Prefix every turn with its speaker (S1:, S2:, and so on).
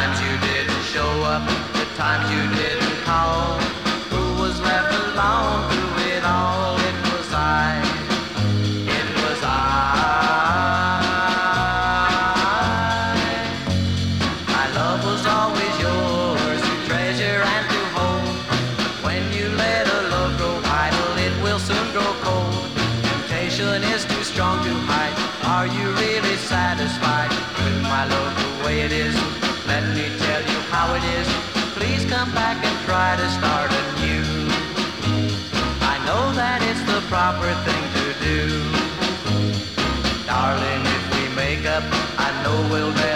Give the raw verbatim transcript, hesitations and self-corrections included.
S1: times you didn't show up, the times you didn't call. Who was left alone through it all? It was I. It was I. My love was always yours to treasure and to hold. But when you let a love grow idle, it will soon grow cold. Temptation is too strong to hide. Are you really satisfied with my love the way it is? Let me tell you how it is. Please come back and try to start anew. I know that it's the proper thing to do. Darling, if we make up, I know we'll never